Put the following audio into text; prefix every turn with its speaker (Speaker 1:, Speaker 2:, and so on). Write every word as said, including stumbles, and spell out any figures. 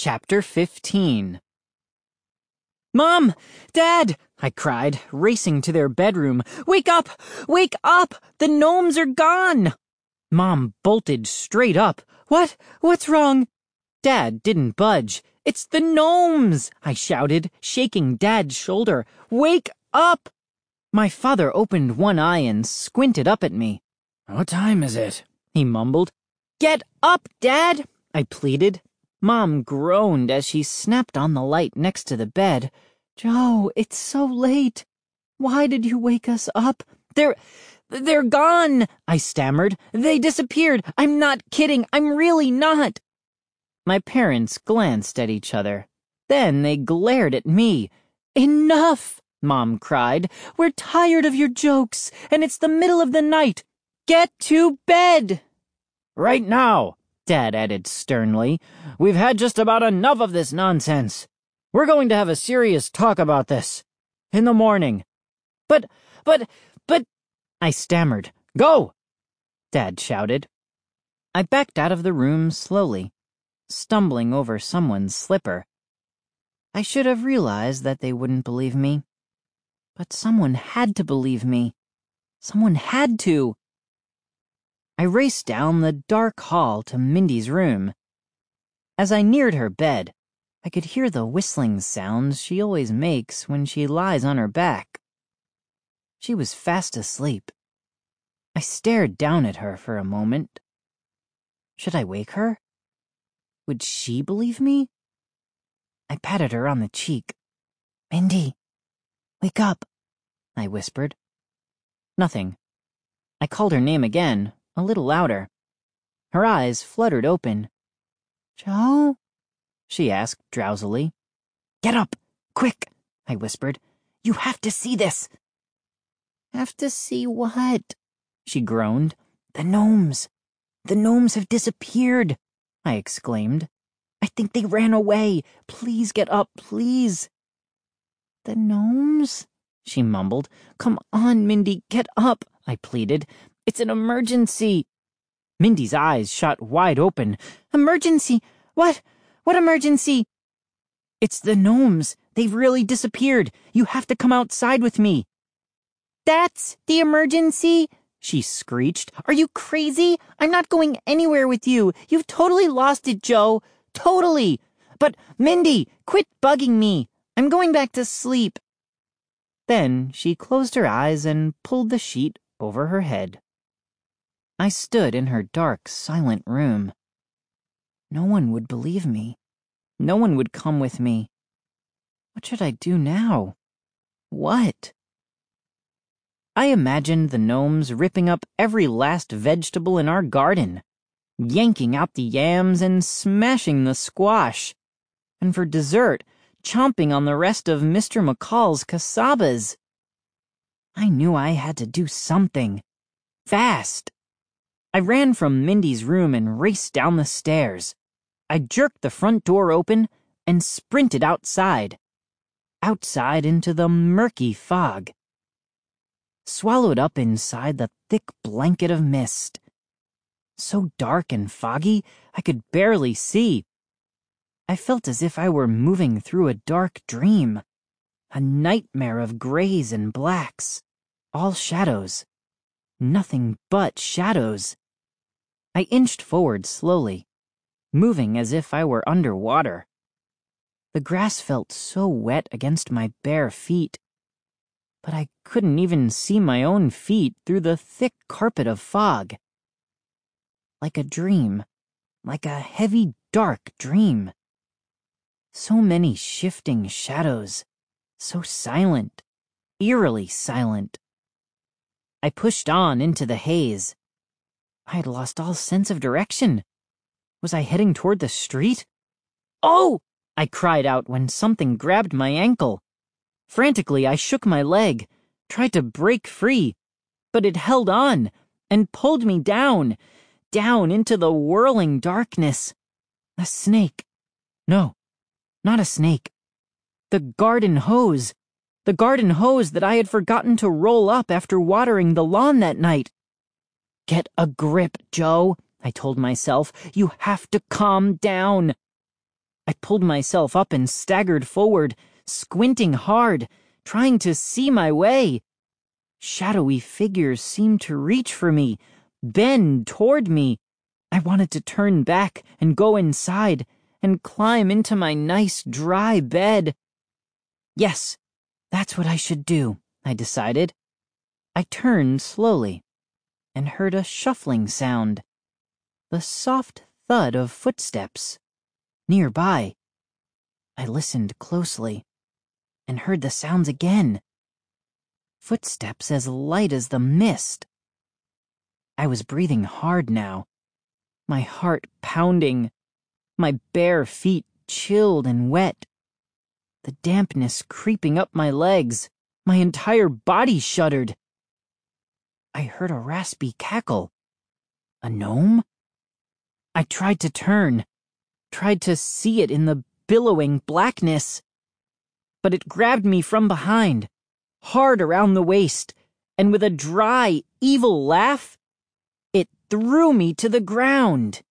Speaker 1: Chapter fifteen. "Mom! Dad!" I cried, racing to their bedroom. "Wake up! Wake up! The gnomes are gone!" Mom bolted straight up. "What? What's wrong?" Dad didn't budge. "It's the gnomes!" I shouted, shaking Dad's shoulder. "Wake up!" My father opened one eye and squinted up at me.
Speaker 2: "What time is it?"
Speaker 1: he mumbled. "Get up, Dad!" I pleaded. Mom groaned as she snapped on the light next to the bed. "Joe, it's so late. Why did you wake us up?" They're... they're gone," I stammered. "They disappeared. I'm not kidding. I'm really not." My parents glanced at each other. Then they glared at me. "Enough!" Mom cried. "We're tired of your jokes, and it's the middle of the night. Get to bed!"
Speaker 2: "Right now," Dad added sternly. "We've had just about enough of this nonsense. We're going to have a serious talk about this. In the morning."
Speaker 1: But, but, but,
Speaker 2: I stammered. "Go!"
Speaker 1: Dad shouted. I backed out of the room slowly, stumbling over someone's slipper. I should have realized that they wouldn't believe me. But someone had to believe me. Someone had to. I raced down the dark hall to Mindy's room. As I neared her bed, I could hear the whistling sounds she always makes when she lies on her back. She was fast asleep. I stared down at her for a moment. Should I wake her? Would she believe me? I patted her on the cheek. "Mindy, wake up," I whispered. Nothing. I called her name again, a little louder. Her eyes fluttered open. "Joe?" she asked drowsily. "Get up, quick," I whispered. "You have to see this." "Have to see what?" she groaned. "The gnomes. The gnomes have disappeared," I exclaimed. "I think they ran away. Please get up, please." "The gnomes?" she mumbled. "Come on, Mindy, get up," I pleaded. "It's an emergency." Mindy's eyes shot wide open. "Emergency? What? What emergency?" "It's the gnomes. They've really disappeared. You have to come outside with me." "That's the emergency?" she screeched. "Are you crazy? I'm not going anywhere with you. You've totally lost it, Joe. Totally. But, Mindy, quit bugging me. I'm going back to sleep." Then she closed her eyes and pulled the sheet over her head. I stood in her dark, silent room. No one would believe me. No one would come with me. What should I do now? What? I imagined the gnomes ripping up every last vegetable in our garden, yanking out the yams and smashing the squash, and for dessert, chomping on the rest of Mister McCall's casabas. I knew I had to do something. Fast. I ran from Mindy's room and raced down the stairs. I jerked the front door open and sprinted outside. Outside into the murky fog. Swallowed up inside the thick blanket of mist. So dark and foggy, I could barely see. I felt as if I were moving through a dark dream. A nightmare of grays and blacks. All shadows. Nothing but shadows. I inched forward slowly, moving as if I were underwater. The grass felt so wet against my bare feet, but I couldn't even see my own feet through the thick carpet of fog. Like a dream, like a heavy, dark dream. So many shifting shadows, so silent, eerily silent. I pushed on into the haze. I had lost all sense of direction. Was I heading toward the street? "Oh!" I cried out when something grabbed my ankle. Frantically, I shook my leg, tried to break free, but it held on and pulled me down, down into the whirling darkness. A snake. No, not a snake. The garden hose. The garden hose that I had forgotten to roll up after watering the lawn that night. "Get a grip, Joe," I told myself. "You have to calm down." I pulled myself up and staggered forward, squinting hard, trying to see my way. Shadowy figures seemed to reach for me, bend toward me. I wanted to turn back and go inside and climb into my nice dry bed. Yes, that's what I should do, I decided. I turned slowly and heard a shuffling sound, the soft thud of footsteps nearby. I listened closely and heard the sounds again. Footsteps as light as the mist. I was breathing hard now, my heart pounding, my bare feet chilled and wet, the dampness creeping up my legs, my entire body shuddered. I heard a raspy cackle. A gnome? I tried to turn, tried to see it in the billowing blackness, but it grabbed me from behind, hard around the waist, and with a dry, evil laugh, it threw me to the ground.